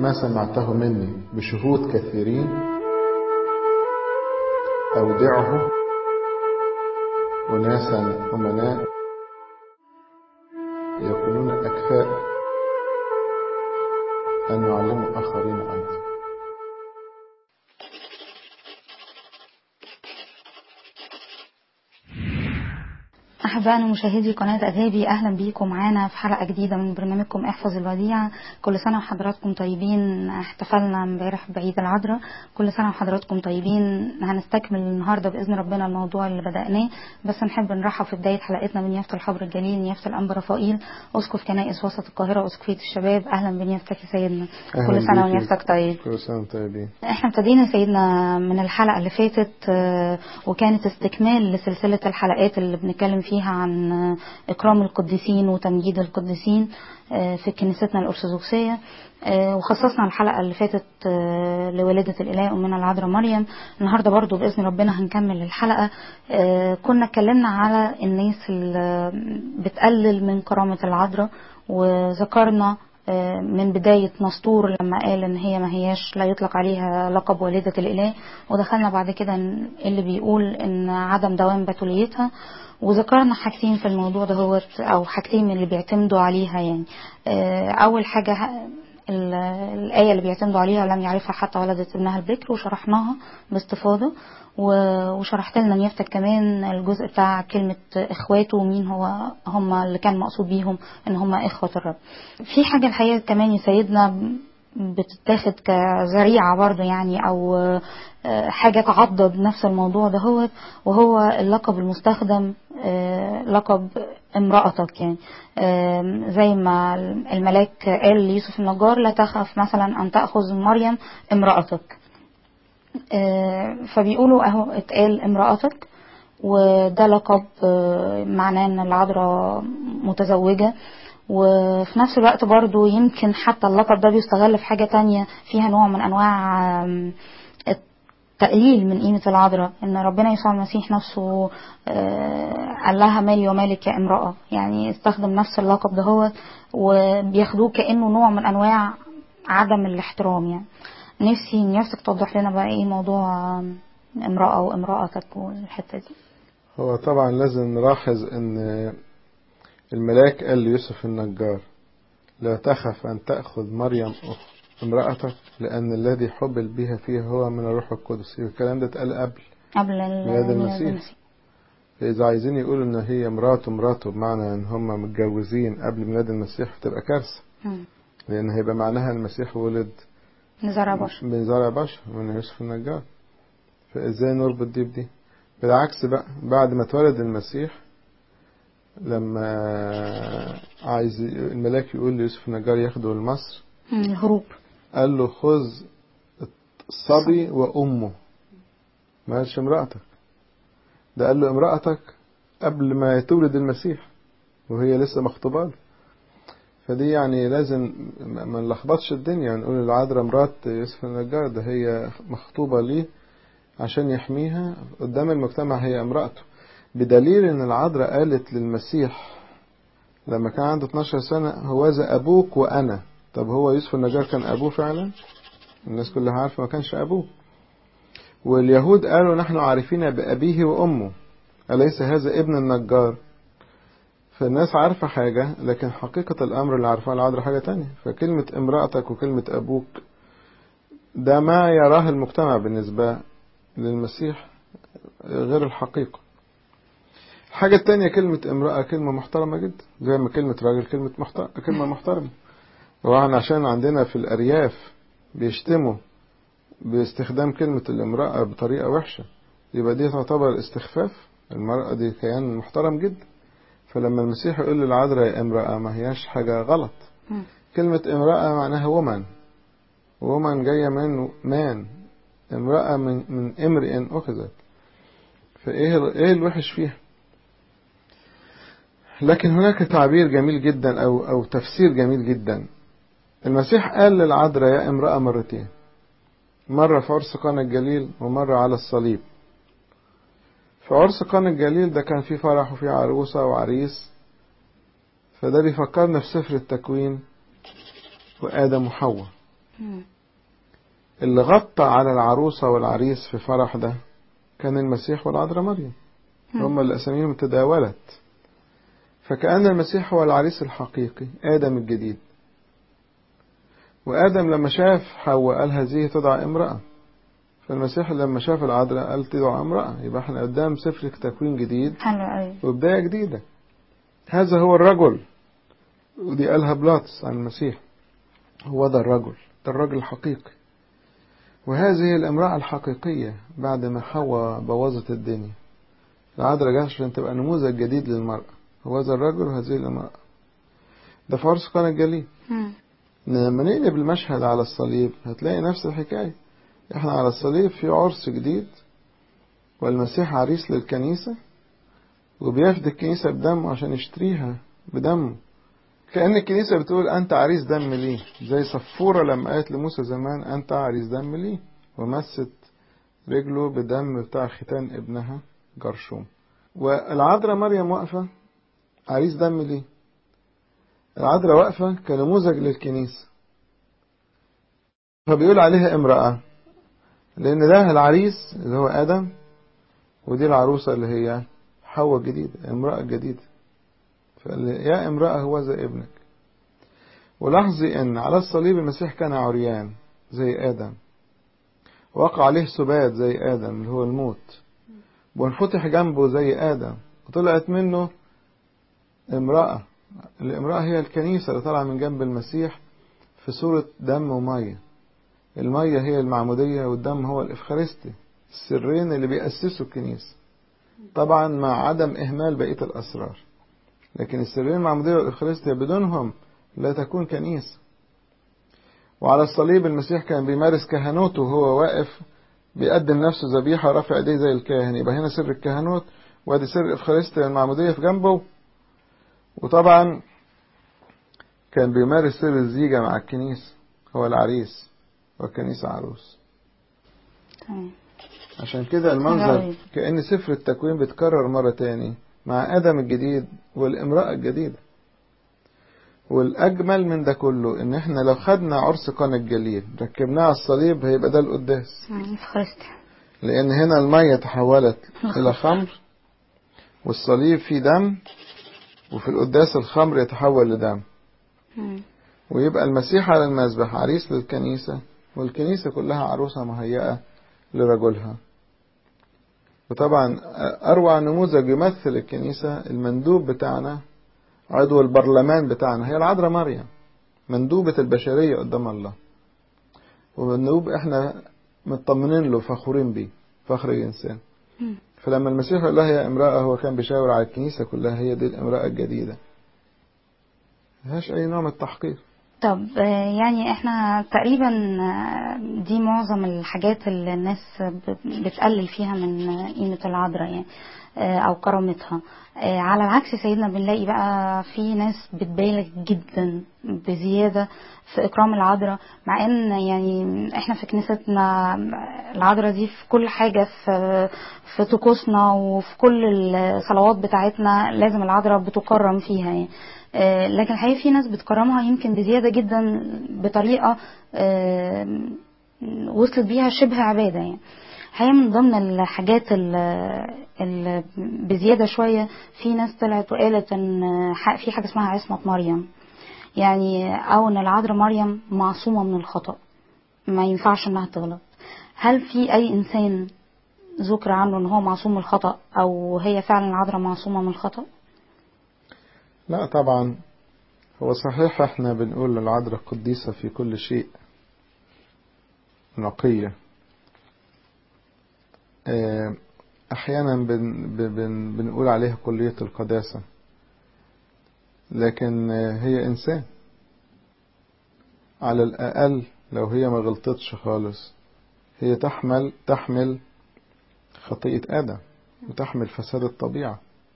ما سمعته مني بشهود كثيرين أودعه أناسا أمناء يكونون أكفاء أن يعلموا آخرين أيضا. أحبائنا مشاهدي قناة أذهبي، أهلا بيكم معانا في حلقة جديدة من برنامجكم احفظ الوديعة. كل سنة وحضراتكم طيبين. احتفلنا امبارح بعيد العذراء، كل سنة وحضراتكم طيبين. هنستكمل النهاردة بإذن ربنا الموضوع اللي بدأناه، بس نحب نرحب في بداية حلقتنا بنيافة الحبر الجليل نيافة الأنبا رفائيل أسقف كنائس وسط القاهرة أسقفية الشباب. أهلا بنيافتك يا سيدنا، كل سنة ونيافتك طيب. كل سنة طيبين. احنا ابتدينا سيدنا من الحلقة اللي فاتت، وكانت استكمال لسلسلة الحلقات اللي بنتكلم فيها عن إكرام القديسين وتمجيد القديسين في كنيستنا الأرثوذكسية، وخصصنا الحلقة اللي فاتت لولادة الإله أمنا العذراء مريم. النهاردة برضو بإذن ربنا هنكمل الحلقة. كنا اتكلمنا على الناس اللي بتقلل من كرامة العذراء، وذكرنا من بداية نسطور لما قال ان هي ما هياش لا يطلق عليها لقب والدة الإله، ودخلنا بعد كده اللي بيقول ان عدم دوام بتوليتها، وذكرنا حاجتين في الموضوع ده او حاجتين من اللي بيعتمدوا عليها. يعني اول حاجة الآية اللي بيعتمدوا عليها لم يعرفها حتى ولدت ابنها البكر، وشرحناها باستفاضة، وشرحت لنا نيافتك كمان الجزء بتاع كلمة اخواته ومين هم اللي كان مقصود بيهم ان هم اخوة الرب. في حاجة الحقيقة كمان يا سيدنا بتتاخد كذريعة برضو، يعني او حاجة تعضد نفس الموضوع ده، وهو اللقب المستخدم لقب امرأتك. يعني زي ما الملاك قال ليوسف النجار لا تخف مثلا ان تأخذ مريم امرأتك، فبيقولوا اهو اتقال امرأتك، وده لقب معناه ان العذراء متزوجة. وفي نفس الوقت برضو يمكن حتى اللقب ده بيستغل في حاجة تانية فيها نوع من انواع التقليل من قيمة العذراء، ان ربنا يسوع المسيح نفسه قال لها مالي ومالك يا امرأة، يعني استخدم نفس اللقب ده وبياخدوه كأنه نوع من انواع عدم الاحترام. يعني نفسك توضح لنا بقى ايه موضوع امرأة وامرأتك والحتة دي. هو طبعا لازم نلاحظ ان الملاك قال ليوسف النجار لا تخف ان تأخذ مريم امرأتك لأن الذي حبل بها فيه هو من الروح القدس. الكلام ده اتقال قبل ميلاد المسيح. فإذا عايزين يقولوا إن هي مراته بمعنى إن هم متجوزين قبل ميلاد المسيح تبقى كارثة، لأن هيبقى معناها المسيح ولد من زرع بشر من يوسف النجار. فإزاي نربط دي بدي؟ بالعكس بقى، بعد ما اتولد المسيح لما عايز الملاك يقول ليوسف النجار ياخده لمصر الهروب، قال له خذ الصبي وأمه، ما قالش امرأتك، ده قال له امرأتك قبل ما تولد المسيح وهي لسه مخطوبة له. فدي يعني لازم ما نلخبطش الدنيا، نقول العذراء مرات يوسف النجار، ده هي مخطوبة ليه عشان يحميها قدام المجتمع، هي امرأته. بدليل ان العذراء قالت للمسيح لما كان عنده 12 سنة هوذا أبوك وأنا. طب هو يوسف النجار كان أبوه فعلا؟ الناس كلها عارفة ما كانش أبوه. واليهود قالوا نحن عارفين بأبيه وأمه، أليس هذا ابن النجار؟ فالناس عارفة حاجة، لكن حقيقة الأمر اللي عارفها العذراء حاجة تانية. فكلمة امرأتك وكلمة أبوك ده ما يراه المجتمع بالنسبة للمسيح غير الحقيقة. الحاجة التانية كلمة امرأة كلمة محترمة جدا، زي ما كلمة راجل كلمة محترمة. وعن عشان عندنا في الأرياف بيشتموا باستخدام كلمة الامرأة بطريقة وحشة، يبقى دي تعتبر استخفاف. المرأة دي كيان محترم جدا. فلما المسيح يقول للعذراء يا امرأة ما هياش حاجة غلط. كلمة امرأة معناها ومن جاية من مان، امرأة من امرئ أخذت. فايه الوحش فيها؟ لكن هناك تعبير جميل جدا أو تفسير جميل جدا. المسيح قال للعذراء يا امرأة مرتين، مرة في عرس قانا الجليل ومرة على الصليب. في عرس قانا الجليل ده كان فيه فرح وفيه عروسة وعريس، فده بيفكرنا في سفر التكوين وآدم وحواء. اللي غطى على العروسة والعريس في فرح ده كان المسيح والعذراء مريم، هم اللي أساميهم تداولت. فكأن المسيح هو العريس الحقيقي، آدم الجديد. وآدم لما شاف حواء قال هذه تدعى امرأة، فالمسيح لما شاف العذراء قال تدعى امرأة. يبقى احنا قدام سفر تكوين جديد وبداية جديدة. هذا هو الرجل، ودي قالها بلاطس عن المسيح، هو ده الرجل، ده الرجل الحقيقي. وهذه الامرأة الحقيقية بعد ما حواء بوظت الدنيا. العذراء جاءت عشان تبقى نموذج جديد للمرأة، هو ذا الرجل وهذه الامرأة. ده في عرس قانا الجليل. لما نقلب المشهد على الصليب هتلاقي نفس الحكاية. احنا على الصليب في عرس جديد، والمسيح عريس للكنيسة، وبيفدي الكنيسة بدمه عشان يشتريها بدمه. كأن الكنيسة بتقول أنت عريس دم لي، زي صفورة لما قالت لموسى زمان أنت عريس دم لي، ومست رجله بدم بتاع ختان ابنها جرشوم. والعذراء مريم واقفة عريس دم لي. العذراء واقفة كنموذج للكنيسة، فبيقول عليها امرأة، لأن ده العريس اللي هو آدم، ودي العروسة اللي هي حواء الجديدة، امرأة جديدة. فقال يا امرأة هو ذا ابنك. ولاحظي ان على الصليب المسيح كان عريان زي آدم، وقع عليه سبات زي آدم اللي هو الموت، وانفتح جنبه زي آدم، وطلعت منه امرأة. الامرأة هي الكنيسة اللي طلع من جنب المسيح في صورة دم ومية. المية هي المعمودية، والدم هو الإفخارستي، السرين اللي بيأسسوا الكنيسة، طبعا مع عدم إهمال بقية الأسرار. لكن السرين المعمودية والإفخارستية بدونهم لا تكون كنيسة. وعلى الصليب المسيح كان بيمارس كهنوته وهو واقف بيقدم نفسه ذبيحة ورافع ايديه زي الكاهن. يبقى هنا سر الكهنوت، وادي سر الإفخارستية المعمودية في جنبه. وطبعا كان بيمارس سر الزيجة مع الكنيسة، هو العريس والكنيسة عروس. عشان كده المنظر كأن سفر التكوين بيتكرر مرة تاني مع آدم الجديد والامرأة الجديدة. والأجمل من ده كله إن إحنا لو خدنا عرس قانا الجليل ركبناه على الصليب هيبقى ده القداس، لأن هنا المية تحولت إلى خمر، والصليب فيه دم، وفي القداس الخمر يتحول لدم، ويبقى المسيح على المذبح عريس للكنيسة، والكنيسة كلها عروسة مهيئة لرجلها. وطبعا أروع نموذج يمثل الكنيسة المندوب بتاعنا، عضو البرلمان بتاعنا، هي العذراء مريم، مندوبة البشرية قدام الله. والمندوب احنا مطمنين له، فخورين بيه فخر الإنسان. فلما المسيح قال لها يا امرأة، هو كان بيشاور على الكنيسة كلها، هي دي الامرأة الجديدة، ملهاش أي نوع من التحقير. طب يعني احنا تقريبا دي معظم الحاجات اللي الناس بتقلل فيها من قيمة العذراء يعني او كرامتها. على العكس سيدنا بنلاقي بقى في ناس بتبالغ جدا بزيادة في اكرام العذراء، مع ان يعني احنا في كنيستنا العذراء دي في كل حاجة، في طقوسنا وفي كل الصلوات بتاعتنا لازم العذراء بتكرم فيها يعني. لكن الحقيقة في ناس بتكرمها يمكن بزيادة جدا بطريقة وصلت بيها شبه عبادة يعني. الحقيقة من ضمن الحاجات اللي بزيادة شوية، في ناس طلعت وقالت ان في حاجة اسمها عصمة مريم، يعني او ان العذراء مريم معصومة من الخطأ، ما ينفعش انها تغلط. هل في اي انسان ذكر عنه ان هو معصوم من الخطأ، او هي فعلا العذراء معصومة من الخطأ؟ لا طبعا، هو صحيح احنا بنقول العذراء قديسة في كل شيء، نقية. احيانا بنقول عليها كلية القداسة، لكن هي انسان. على الاقل لو هي ما غلطتش خالص، هي تحمل خطيئة آدم، وتحمل فساد الطبيعة.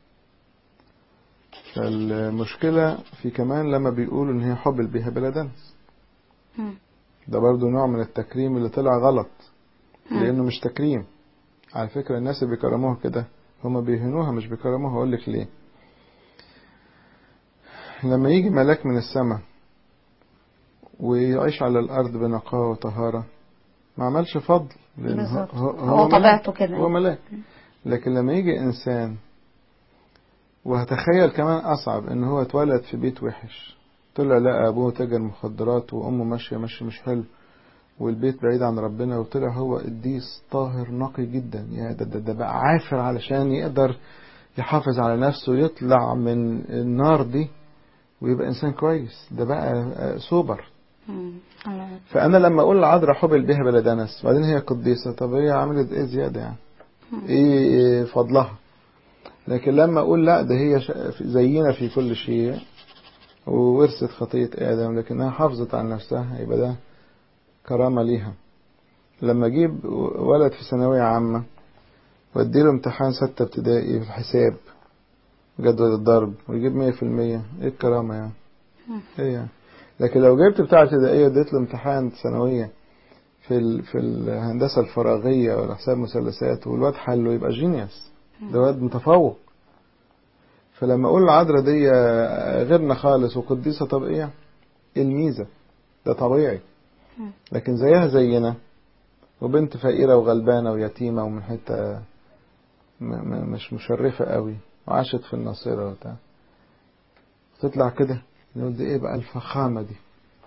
فالمشكلة في كمان لما بيقولوا ان هي حبل بها بلا دنس، ده برضو نوع من التكريم اللي طلع غلط، لانه مش تكريم. على فكرة الناس اللي بيكرموها كده هما بيهنوها مش بيكرموها. اقول لك ليه. لما يجي ملاك من السماء ويعيش على الأرض بنقاوة وطهارة، ما عملش فضل، لأن بالظبط. هو طبيعته كده. هو ملاك. لكن لما يجي إنسان، وهتخيل كمان أصعب، إن هو اتولد في بيت وحش، طلع لقى أبوه تاجر مخدرات وأمه ماشية مش حلو، والبيت بعيد عن ربنا، وطلع هو قديس طاهر نقي جدا. يا ده بقى عافر علشان يقدر يحافظ على نفسه ويطلع من النار دي ويبقى إنسان كويس. ده بقى سوبر. فأنا لما أقول العذراء حبل بها بلا دنس، وبعدين هي قديسة، طب هي عملت إيه زيادة يعني؟ إيه فضلها؟ لكن لما أقول لا، ده هي زينا في كل شيء وورثت خطية آدم لكنها حافظت على نفسها، يبقى ده كرامة ليها. لما أجيب ولد في ثانوية عامة وأديله امتحان 6 ابتدائي في الحساب جدول الضرب ويجيب 100%، إيه الكرامة يعني؟ إيه يعني؟ لكن لو جبت بتاع ابتدائية واديت له امتحان ثانوية في الهندسة الفراغية ولا حساب مثلثات والواد حله، يبقى جينيوس، ده واد متفوق. فلما أقول العذراء دي غيرنا خالص وقديسة، طب إيه الميزة؟ ده طبيعي. لكن زيها زينا، وبنت فقيرة وغلبانة ويتيمة ومن حتة مش مشرفة قوي، وعاشت في الناصرة وبتاع، تطلع كده، نقول دي ايه بقى الفخامة دي؟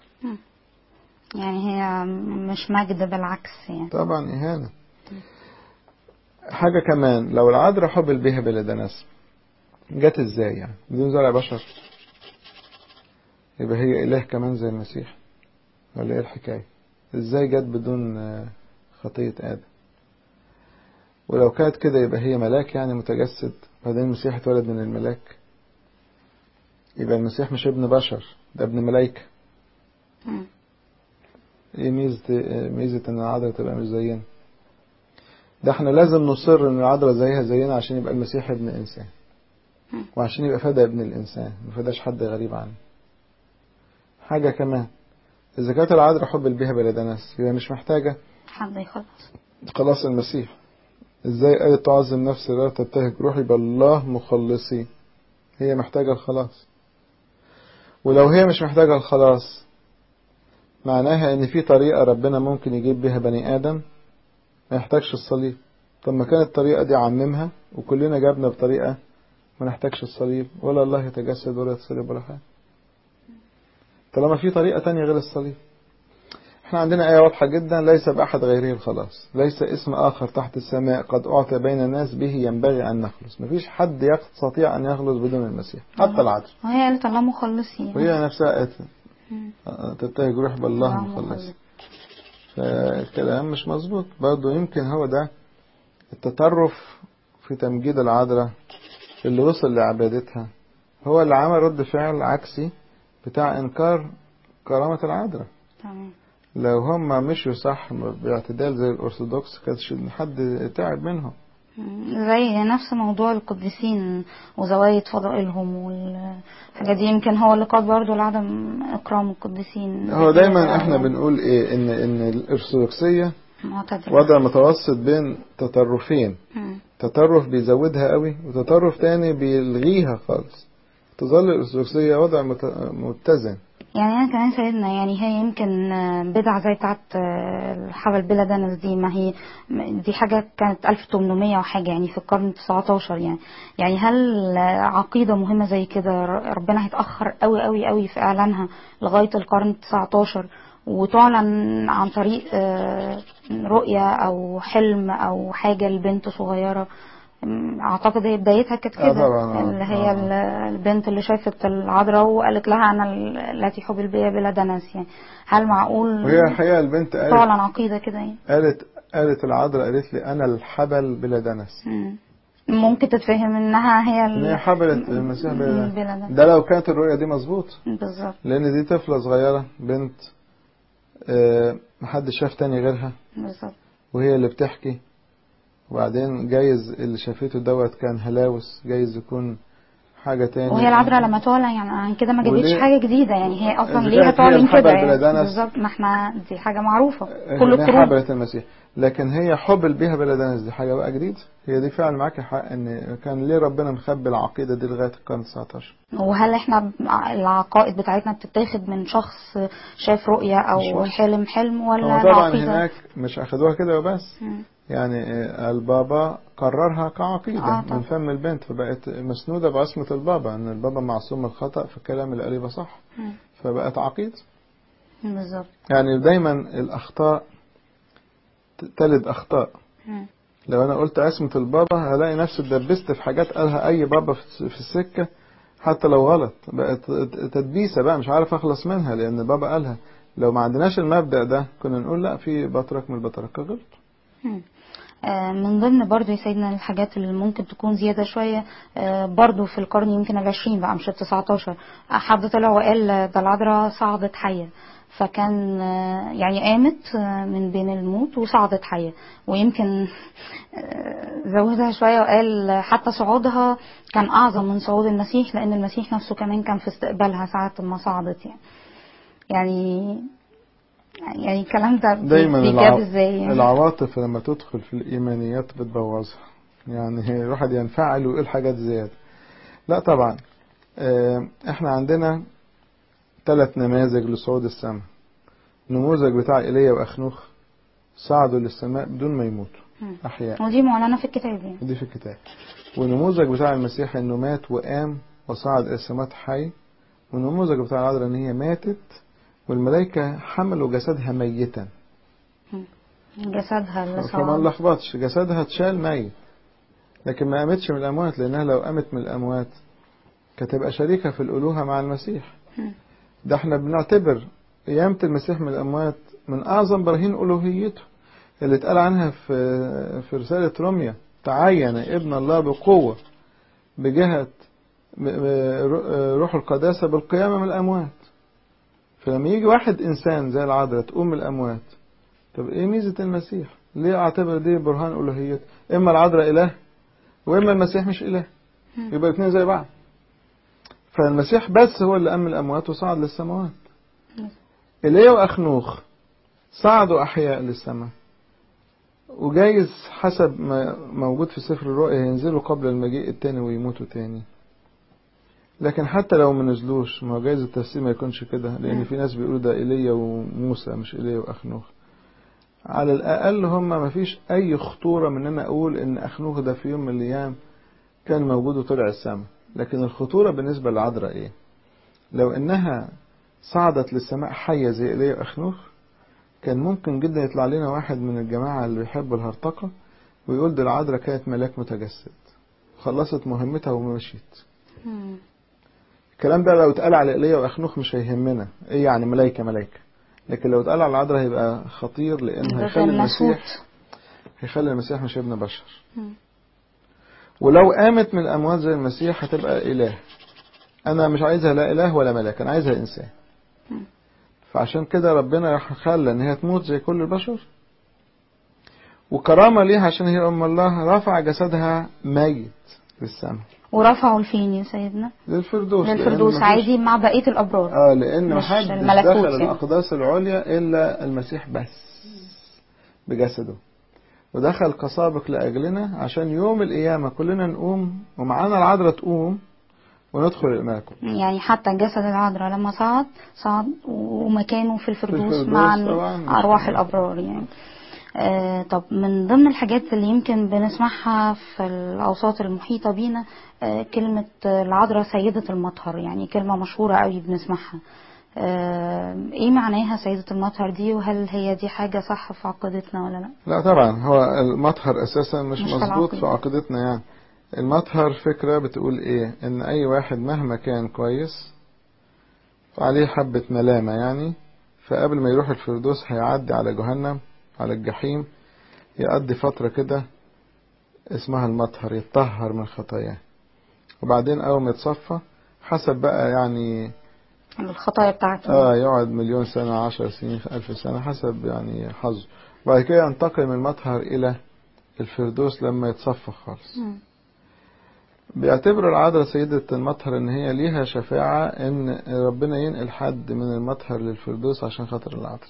يعني هي مش مجد، بالعكس يعني. طبعا إهانة. حاجة كمان، لو العذراء حبل بها بلا دنس، جت ازاي يعني؟ بدون زرع بشر؟ يبقى هي إله كمان زي المسيح، ولا ايه الحكاية؟ ازاي جت بدون خطية آدم؟ ولو كانت كده يبقى هي ملاك يعني متجسد، بعدين المسيح اتولد من الملاك، يبقى المسيح مش ابن بشر، ده ابن ملايكة. ايه ميزة ان العذراء تبقى مش زينا؟ ده احنا لازم نصر ان العذراء زيها زينا عشان يبقى المسيح ابن انسان، وعشان يبقى فدا ابن الانسان، ما فداش حد غريب عنه. حاجة كمان، اذا كانت العذراء حبل بها بلا دنس، يبقى مش محتاجة حد يخلص. خلاص المسيح. ازاي قالت تعظم نفسي لا تبتهج روحي بالله مخلصي؟ هي محتاجة الخلاص. ولو هي مش محتاجة الخلاص، معناها ان في طريقة ربنا ممكن يجيب بها بني آدم ما يحتاجش الصليب. طب ما كانت الطريقة دي عممها وكلنا جابنا بطريقة ما نحتاجش الصليب، ولا الله يتجسد ولا يتصلب ولا حاجة، طالما في طريقة تانية غير الصليب. احنا عندنا آية واضحة جدا، ليس بأحد غيره الخلاص، ليس اسم آخر تحت السماء قد أعطي بين الناس به ينبغي أن نخلص. مفيش حد يستطيع أن يخلص بدون المسيح، حتى العدل. وهي قالت الله مخلصي، وهي نفسها قالت تبتهج روح بالله مخلصي. فالكلام مش مظبوط برضه. يمكن هو ده التطرف في تمجيد العذراء اللي وصل لعبادتها، هو اللي عمل رد فعل عكسي بتاع إنكار كرامة العذراء. لو هم مشوا صح باعتدال زي الأرثوذكس، كانش حد تعب منهم. زي نفس موضوع القديسين وزوايد فضائلهم والحاجات دي، يمكن هو اللي قاد برضه لعدم إكرام القديسين. هو دايما احنا بنقول ايه، ان الأرثوذكسية وضع متوسط بين تطرفين، تطرف بيزودها قوي وتطرف تاني بيلغيها خالص. تظل الأرثوذكسية وضع متزن. يعني أنا كمان سيدنا، يعني هي يمكن بدعة زي بتاعت الحبل بلا دنس دي، ما هي دي حاجة كانت 1800 وحاجة، يعني في القرن 19 يعني هل عقيدة مهمة زي كده ربنا هيتأخر قوي قوي قوي في إعلانها لغاية القرن 19 وتعلن عن طريق رؤية أو حلم أو حاجة لبنت صغيرة؟ اعتقد هي بدايتها كانت كده، اللي هي البنت اللي شافت العذراء وقالت لها انا التي حبل بها بلا دنس. يعني هل معقول؟ وهي الحقيقه البنت قالت تعلن عقيده كده يعني. قالت العذراء قالت لي انا الحبل بلا دنس. ممكن تتفهم انها هي حبلت المسيح بلا دنس. ده لو كانت الرؤيه دي مظبوط بالظبط، لان دي طفله صغيره بنت محدش شاف تاني غيرها بالظبط، وهي اللي بتحكي. وبعدين جايز اللي شافته دوت كان هلاوس، جايز يكون حاجة تاني. وهي العذراء لما تعلن يعني عن كده ما جابتش وليه؟ حاجة جديدة، يعني هي أصلا إذا ليه كانت هي هتعلن الحبل كده يعني بلدانس، بالظبط، ما احنا دي حاجة معروفة كل هي القرون. حبلت المسيح، لكن هي حبل بيها بلدانس دي حاجة بقى جديدة. هي دي فعلا معاك حق، ان كان ليه ربنا مخبي العقيدة دي لغاية القرن 19. وهل احنا العقائد بتاعتنا بتتاخد من شخص شاف رؤية مش أو ممكن. حلم هو ولا طبعا العقيدة؟ هناك مش أخدوها كده وبس، يعني البابا قررها كعقيدة من فم البنت، فبقت مسنودة بعصمة البابا، ان البابا معصوم الخطأ في الكلام اللي قاله صح، فبقت عقيدة. بالظبط. يعني دايما الأخطاء تلد أخطاء. لو أنا قلت عصمة البابا هلاقي نفسي اتدبست في حاجات قالها أي بابا في السكة، حتى لو غلط بقت تدبيسة بقى مش عارف أخلص منها، لأن البابا قالها. لو ما عندناش المبدأ ده كنا نقول لا، في بطرك من البطركة غلط. من ضمن برضو يا سيدنا الحاجات اللي ممكن تكون زيادة شوية، برضو في القرن يمكن 20 بقى مش 19، حد طلع وقال ده العذراء صعدت حية، فكان يعني قامت من بين الموت وصعدت حية، ويمكن زودها شوية وقال حتى صعودها كان أعظم من صعود المسيح، لأن المسيح نفسه كمان كان في استقبالها ساعة ما صعدت يعني الكلام ده دايما بيجاب ازاي يعني؟ العواطف لما تدخل في الإيمانيات بتبوظها، يعني الواحد ينفعل ويقول حاجات زيادة. لا طبعا، احنا عندنا 3 نماذج لصعود السماء. النموذج بتاع إيليا وأخنوخ صعدوا للسماء بدون ما يموتوا، أحياء، ودي معلنة في الكتاب يعني. دي في الكتاب. والنموذج بتاع المسيح إنه مات وقام وصعد إلى السماء حي. والنموذج بتاع العذراء إن هي ماتت والملائكة حملوا جسدها ميتا. جسدها اللي صعد، فما نلخبطش، جسدها اتشال ميت، لكن ما قامتش من الأموات، لأنها لو قامت من الأموات كانت تبقى شريكة في الألوهة مع المسيح. ده احنا بنعتبر قيامة المسيح من الأموات من أعظم براهين ألوهيته، اللي اتقال عنها في رسالة روميا: تعين ابن الله بقوة بجهة روح القداسة بالقيامة من الأموات. فلما يجي واحد إنسان زي العذراء تقوم من الأموات، طب إيه ميزة المسيح؟ ليه أعتبر دي برهان ألوهيته؟ إما العذراء إله وإما المسيح مش إله، يبقى الاثنين زي بعض. فالمسيح بس هو اللي قام من الأموات وصعد للسماوات. إيليا وأخنوخ صعدوا أحياء للسماء، وجايز حسب ما موجود في سفر الرؤيا ينزلوا قبل المجيء التاني ويموتوا تاني. لكن حتى لو ما نزلوش، ما جايز التفسير ما يكونش كده، لأن في ناس بيقولوا ده إيليا وموسى مش إيليا وأخنوخ. على الأقل هم ما فيش أي خطورة من أن أقول إن أخنوخ ده في يوم من الأيام كان موجود وطلع السماء. لكن الخطورة بالنسبة للعذراء إيه؟ لو إنها صعدت للسماء حية زي إيليا وأخنوخ، كان ممكن جدا يطلع لنا واحد من الجماعة اللي بيحبوا الهرطقة ويقول دي العذراء كانت ملاك متجسد، خلصت مهمتها ومشيت. الكلام ده لو اتقال على إيليا وأخنوخ مش هيهمنا، إيه يعني ملايكة. لكن لو اتقال على العذراء هيبقى خطير، لأن هيخلي المسيح مش ابن بشر. ولو قامت من الأموات زي المسيح هتبقى إله. أنا مش عايزها لا إله ولا ملاك، أنا عايزها إنسان. فعشان كده ربنا خلى إن هي تموت زي كل البشر، وكرامة ليها عشان هي أم الله رفع جسدها ميت للسماء. ورفعوا لفين يا سيدنا؟ للفردوس عادي مع بقية الأبرار. لأن محدش دخل الأقداس العليا إلا المسيح بس بجسده، ودخل كسابق لأجلنا عشان يوم القيامة كلنا نقوم ومعانا العذراء تقوم وندخل الملكوت. يعني حتى جسد العذراء لما صعد ومكانه في الفردوس مع أرواح الأبرار يعني. طب من ضمن الحاجات اللي يمكن بنسمعها في الأوساط المحيطة بينا كلمة العذراء سيدة المطهر، يعني كلمة مشهورة قوي بنسمعها. ايه معناها سيدة المطهر دي، وهل هي دي حاجة صح في عقيدتنا ولا لا؟ لا طبعا، هو المطهر أساسا مش مظبوط في عقيدتنا. يعني المطهر فكرة بتقول ايه؟ ان اي واحد مهما كان كويس فعليه حبة ملامة، يعني فقبل ما يروح الفردوس هيعدي على جهنم، على الجحيم، يقضي فترة كده اسمها المطهر، يتطهر من خطاياه، وبعدين اول ما يتصفى حسب بقى يعني الخطايا بتاعته يقعد 1,000,000 سنة، 10 سنين، 1000 سنة، حسب يعني حظه. وبعد كده ينتقل من المطهر إلى الفردوس لما يتصفى خالص. بيعتبروا العذراء سيدة المطهر ان هي ليها شفاعة ان ربنا ينقل حد من المطهر للفردوس عشان خاطر العذراء.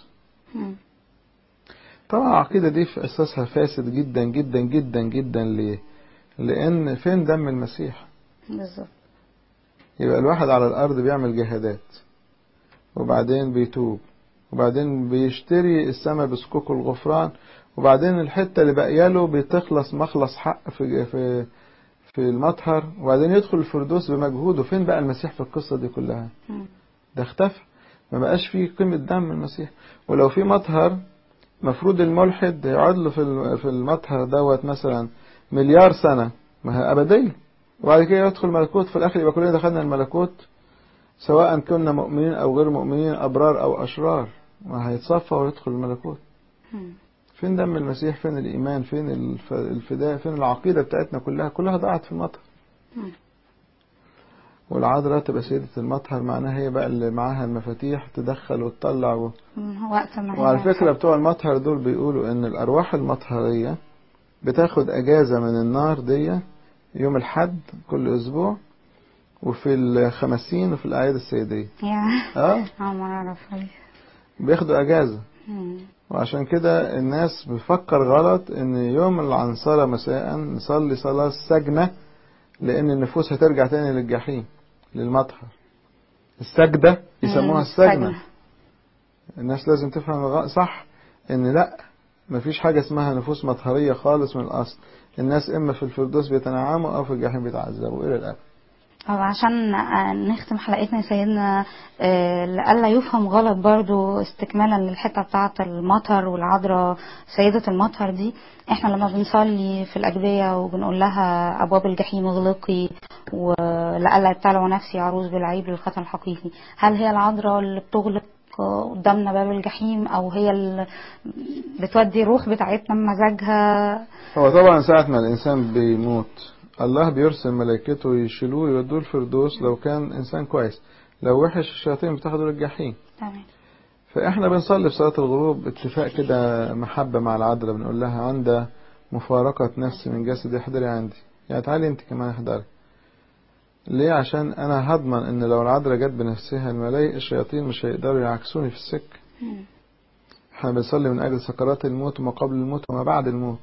طبعا العقيدة دي في اساسها فاسد جدا جدا جدا جدا. ليه؟ لان فين دم المسيح؟ بالظبط. يبقى الواحد على الارض بيعمل جهادات وبعدين بيتوب وبعدين بيشتري السماء بسكوك الغفران، وبعدين الحتة اللي باقيه له بتخلص مخلص حق في المطهر، وبعدين يدخل الفردوس بمجهوده. فين بقى المسيح في القصة دي كلها؟ ده اختفى، ما بقاش فيه قيمة دم المسيح. ولو في مطهر مفروض الملحد يقعد له في المطهر دوت مثلا مليار سنة، ما هي أبدية، وبعد كده يدخل ملكوت، في الآخر يبقى كلنا دخلنا الملكوت سواء كنا مؤمنين أو غير مؤمنين، أبرار أو أشرار، ما هيتصفى ويدخل الملكوت. فين دم المسيح؟ فين الإيمان؟ فين الفداء؟ فين العقيدة بتاعتنا كلها ضاعت في المطهر. والعذراء تبقى سيدة المطهر، معناها هي بقى اللي معاها المفاتيح تدخل وتطلع وقت ما وعلى فكرة بتوع المطهر دول بيقولوا ان الارواح المطهرية بتاخد اجازة من النار دي يوم الحد كل اسبوع، وفي الخمسين وفي الاعياد السيدية. ما اعرفها. بياخدوا اجازة. وعشان كده الناس بيفكر غلط ان يوم العنصرة مساء نصلي صلاة السجنة، لان النفوس هترجع تاني للجحيم للمطهر. السجدة يسموها السجنة. الناس لازم تفهم صح ان لا، مفيش حاجة اسمها نفوس مطهرية خالص من الاصل. الناس اما في الفردوس بيتنعموا او في الجحيم بيتعذبوا الى الابد. عشان نختم حلقتنا يا سيدنا، لألا يفهم غلط برضو استكمالا للحتة بتاعة المطهر والعذراء سيدة المطهر دي، احنا لما بنصلي في الأجبية وبنقول لها أبواب الجحيم اغلقي ولألا يبتلع نفسي عروس بالعيب للختم الحقيقي، هل هي العذراء اللي بتغلق قدامنا باب الجحيم، او هي اللي بتودي الروح بتاعتنا بمزاجها؟ هو طبعا ساعة ما الإنسان بيموت الله بيرسل ملائكته يشيلوه يودوه الفردوس لو كان إنسان كويس، لو وحش الشياطين بتاخده للجحيم. تمام. فإحنا بنصلي في صلاة الغروب اتفاق كده محبة مع العذراء، بنقول لها عند مفارقة نفسي من جسدي احضري عندي، يعني تعالي انت كمان احضري. ليه؟ عشان أنا هضمن إن لو العذراء جت بنفسها الملائكة الشياطين مش هيقدروا يعكسوني في السكة. احنا بنصلي من أجل سكرات الموت وما قبل الموت وما بعد الموت.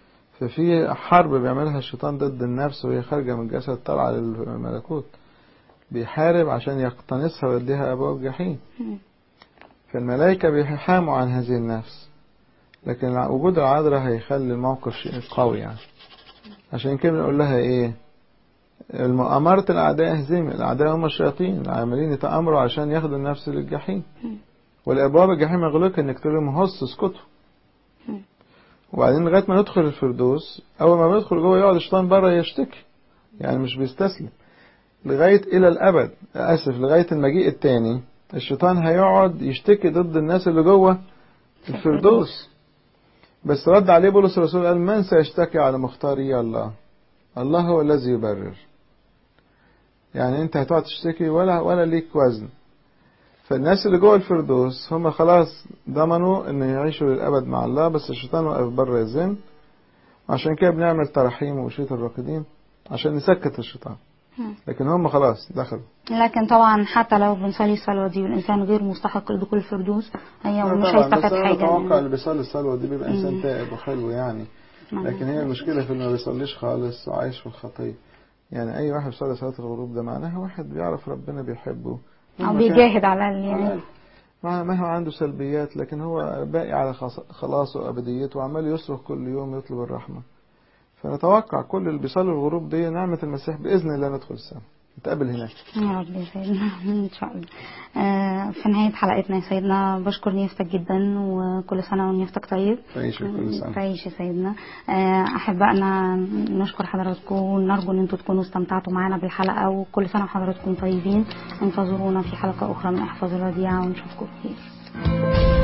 ففي حرب بيعملها الشيطان ضد النفس وهي خارجة من الجسد طالعة للملكوت، بيحارب عشان يقتنصها ويديها أبواب الجحيم. فالملائكة بيحاموا عن هذه النفس، لكن وجود العذراء هيخلي الموقف شيء قوي يعني. عشان كده بنقول لها ايه؟ المؤامرة الأعداء اهزمي، الأعداء هم الشياطين العاملين يتآمروا عشان ياخدوا النفس للجحيم. والأبواب الجحيم يغلق انك تقول لهم هص اسكتوا. وبعدين لغاية ما ندخل الفردوس، أول ما بندخل جوه يقعد الشيطان بره يشتكي، يعني مش بيستسلم لغاية إلى الأبد. لغاية المجيء التاني الشيطان هيقعد يشتكي ضد الناس اللي جوه الفردوس. بس رد عليه بولس الرسول قال من سيشتكي على مختاري الله؟ الله هو الذي يبرر. يعني أنت هتقعد تشتكي ولا ليك وزن. فالناس اللي جوه الفردوس هم خلاص ضمنوا ان يعيشوا للأبد مع الله، بس الشيطان واقف بره يزن. عشان كده بنعمل تراحيم وشيط الراقدين عشان نسكت الشيطان، لكن هم خلاص دخلوا. لكن طبعا حتى لو بنصلي الصلوة دي والإنسان غير مستحق لدخول الفردوس هي مش هيستفاد حاجة. بس أنا أتوقع اللي بيصلي الصلوة دي بيبقى إنسان تائب وحلو يعني. لكن هي المشكلة في اللي ما بيصليش خالص وعايش في الخطية. يعني أي واحد بيصلي صلاة الغروب ده معناها واحد بيعرف ربنا بيحبه أو بيجاهد على يعني ما هو عنده سلبيات، لكن هو باقي على خلاصه وأبديته وعمال يصرخ كل يوم يطلب الرحمة. فنتوقع كل اللي بيصلي الغروب دي نعمة المسيح بإذن الله ندخل السماء نتقابل هناك يا رب يا سيدنا إن شاء الله. في نهاية حلقتنا يا سيدنا بشكر نيافتك جدا، وكل سنة ونيافتك طيب. تعيش كل سنة. تعيش يا سيدنا. أحبائنا نشكر حضراتكم ونرجو أن انتم تكونوا استمتعتوا معنا بالحلقة، وكل سنة وحضراتكم طيبين. انتظرونا في حلقة أخرى من احفظ الوديعة ونشوفكم كتير.